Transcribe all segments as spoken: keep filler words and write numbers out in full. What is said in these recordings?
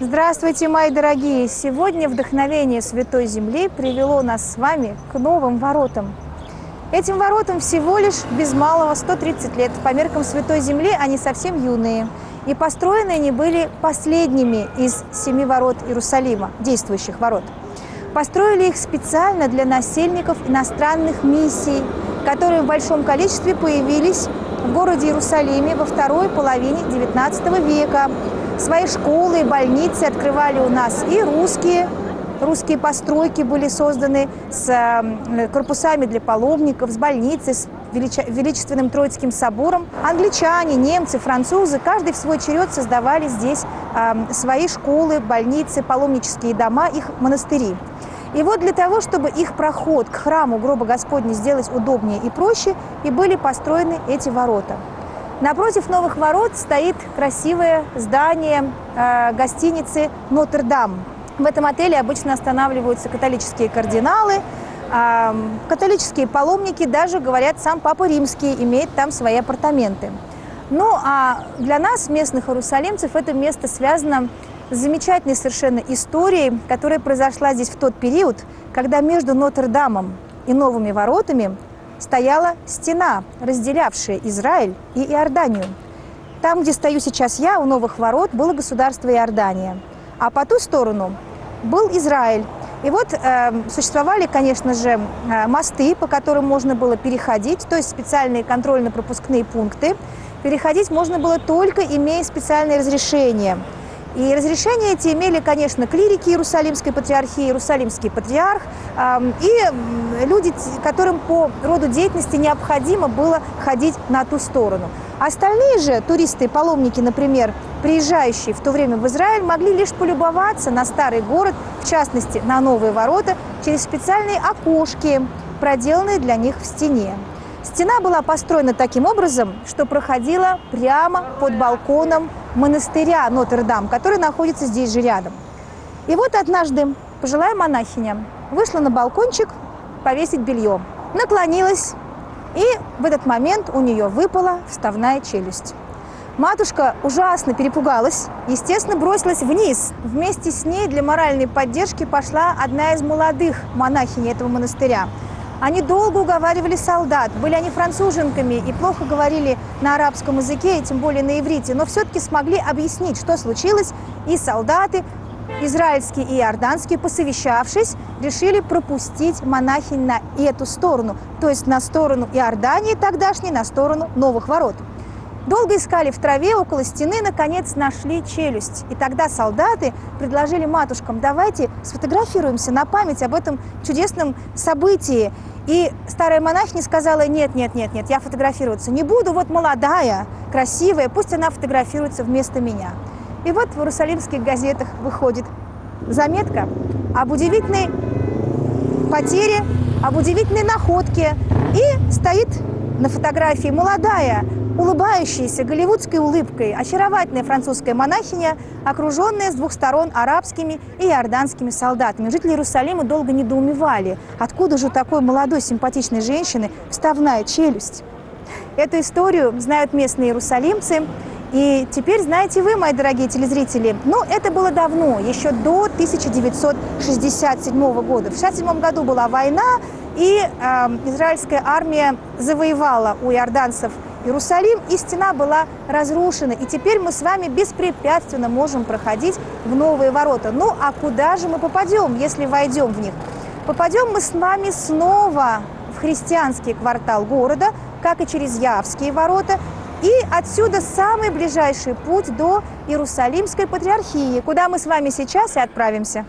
Здравствуйте, мои дорогие! Сегодня вдохновение Святой Земли привело нас с вами к новым воротам. Этим воротам всего лишь без малого сто тридцать лет. По меркам Святой Земли они совсем юные. И построены они были последними из семи ворот Иерусалима, действующих ворот. Построили их специально для насельников иностранных миссий, которые в большом количестве появились в городе Иерусалиме во второй половине девятнадцатого века. Свои школы и больницы открывали у нас и русские. Русские постройки были созданы с корпусами для паломников, с больницей, с величественным Троицким собором. Англичане, немцы, французы, каждый в свой черед создавали здесь свои школы, больницы, паломнические дома, их монастыри. И вот для того, чтобы их проход к храму гроба Господня сделать удобнее и проще, и были построены эти ворота. Напротив новых ворот стоит красивое здание э, гостиницы «Нотр-Дам». В этом отеле обычно останавливаются католические кардиналы, э, католические паломники, даже, говорят, сам Папа Римский имеет там свои апартаменты. Ну а для нас, местных иерусалимцев, это место связано с замечательной совершенно историей, которая произошла здесь в тот период, когда между Нотр-Дамом и новыми воротами стояла стена, разделявшая Израиль и Иорданию. Там, где стою сейчас я, у новых ворот, было государство Иордания, а по ту сторону был Израиль. И вот э, существовали, конечно же, э, мосты, по которым можно было переходить, то есть специальные контрольно-пропускные пункты. Переходить можно было только имея специальное разрешение. И разрешения эти имели, конечно, клирики Иерусалимской патриархии, Иерусалимский патриарх э, и люди, которым по роду деятельности необходимо было ходить на ту сторону. Остальные же туристы и паломники, например, приезжающие в то время в Израиль, могли лишь полюбоваться на старый город, в частности, на новые ворота, через специальные окошки, проделанные для них в стене. Стена была построена таким образом, что проходила прямо под балконом монастыря Нотр-Дам, который находится здесь же рядом. И вот однажды пожилая монахиня вышла на балкончик повесить белье, наклонилась, и в этот момент у нее выпала вставная челюсть. Матушка ужасно перепугалась, естественно, бросилась вниз. Вместе с ней для моральной поддержки пошла одна из молодых монахинь этого монастыря. Они долго уговаривали солдат, были они француженками и плохо говорили на арабском языке, и тем более на иврите, но все-таки смогли объяснить, что случилось, и солдаты, израильские и иорданские, посовещавшись, решили пропустить монахинь на эту сторону, то есть на сторону Иордании тогдашней, на сторону новых ворот. Долго искали в траве около стены, наконец нашли челюсть. И тогда солдаты предложили матушкам: давайте сфотографируемся на память об этом чудесном событии. И старая монахиня сказала: нет, нет, нет, нет, я фотографироваться не буду, вот молодая, красивая, пусть она фотографируется вместо меня. И вот в иерусалимских газетах выходит заметка об удивительной потере, об удивительной находке. И стоит на фотографии молодая, улыбающаяся голливудской улыбкой, очаровательная французская монахиня, окруженная с двух сторон арабскими и иорданскими солдатами. Жители Иерусалима долго недоумевали, откуда же у такой молодой симпатичной женщины вставная челюсть. Эту историю знают местные иерусалимцы. И теперь знаете вы, мои дорогие телезрители, ну, это было давно, еще до тысяча девятьсот шестьдесят седьмого года. В шестьдесят седьмом году была война, и э, израильская армия завоевала у иорданцев Иерусалим, и стена была разрушена. И теперь мы с вами беспрепятственно можем проходить в новые ворота. Ну, а куда же мы попадем, если войдем в них? Попадем мы с вами снова в христианский квартал города, как и через Яавские ворота. И отсюда самый ближайший путь до Иерусалимской патриархии, куда мы с вами сейчас и отправимся.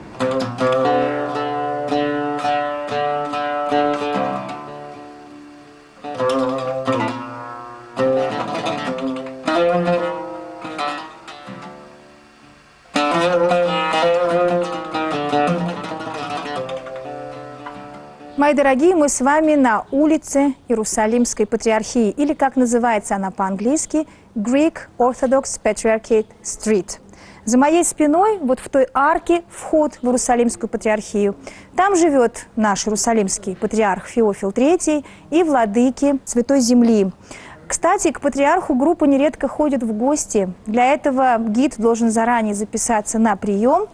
Мои дорогие, мы с вами на улице Иерусалимской патриархии, или, как называется она по-английски, Greek Orthodox Patriarchate Street. За моей спиной, вот в той арке, вход в Иерусалимскую патриархию. Там живет наш иерусалимский патриарх Феофил третий и владыки Святой Земли. Кстати, к патриарху группа нередко ходит в гости. Для этого гид должен заранее записаться на прием,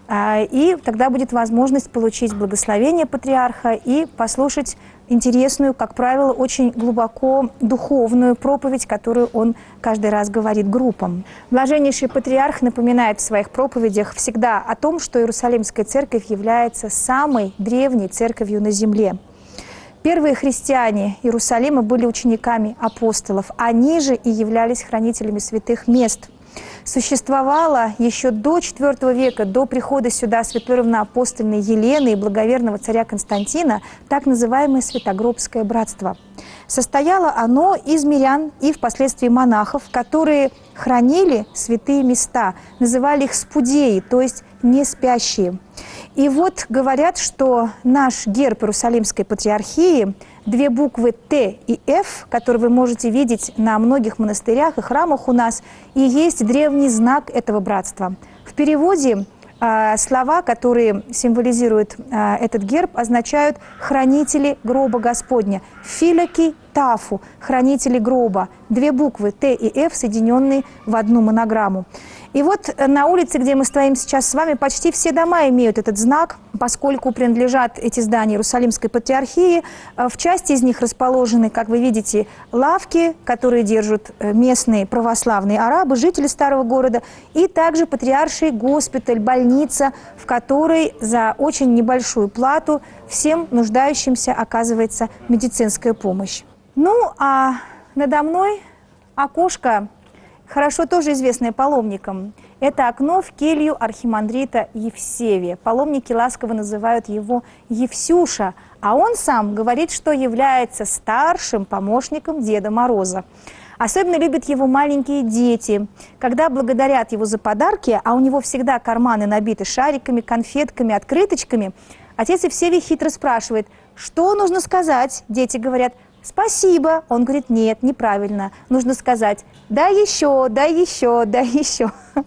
и тогда будет возможность получить благословение патриарха и послушать интересную, как правило, очень глубоко духовную проповедь, которую он каждый раз говорит группам. Блаженнейший патриарх напоминает в своих проповедях всегда о том, что Иерусалимская церковь является самой древней церковью на земле. Первые христиане Иерусалима были учениками апостолов, они же и являлись хранителями святых мест. Существовало еще до четвёртого века, до прихода сюда святой равноапостольной Елены и благоверного царя Константина, так называемое Святогробское братство. Состояло оно из мирян и впоследствии монахов, которые хранили святые места, называли их спудеи, то есть не спящие. И вот говорят, что наш герб Иерусалимской патриархии, две буквы Т и Ф, которые вы можете видеть на многих монастырях и храмах у нас, и есть древний знак этого братства. В переводе э, слова, которые символизируют э, этот герб, означают «хранители гроба Господня». Филяки Тафу, хранители гроба. Две буквы Т и Ф, соединенные в одну монограмму. И вот на улице, где мы стоим сейчас с вами, почти все дома имеют этот знак, поскольку принадлежат эти здания Иерусалимской патриархии. В части из них расположены, как вы видите, лавки, которые держат местные православные арабы, жители старого города, и также патриарший госпиталь, больница, в которой за очень небольшую плату всем нуждающимся оказывается медицинская помощь. Ну, а надо мной окошко, хорошо тоже известное паломникам. Это окно в келью архимандрита Евсевия. Паломники ласково называют его Евсюша, а он сам говорит, что является старшим помощником Деда Мороза. Особенно любят его маленькие дети. Когда благодарят его за подарки, а у него всегда карманы набиты шариками, конфетками, открыточками, отец Евсевий хитро спрашивает, что нужно сказать. Дети говорят: «Спасибо». Он говорит: «Нет, неправильно. Нужно сказать: дай еще, дай еще, дай еще».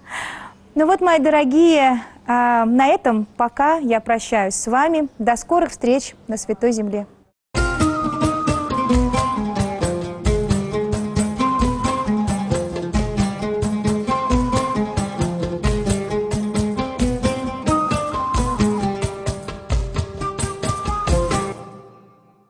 Ну вот, мои дорогие, на этом пока я прощаюсь с вами. До скорых встреч на Святой Земле.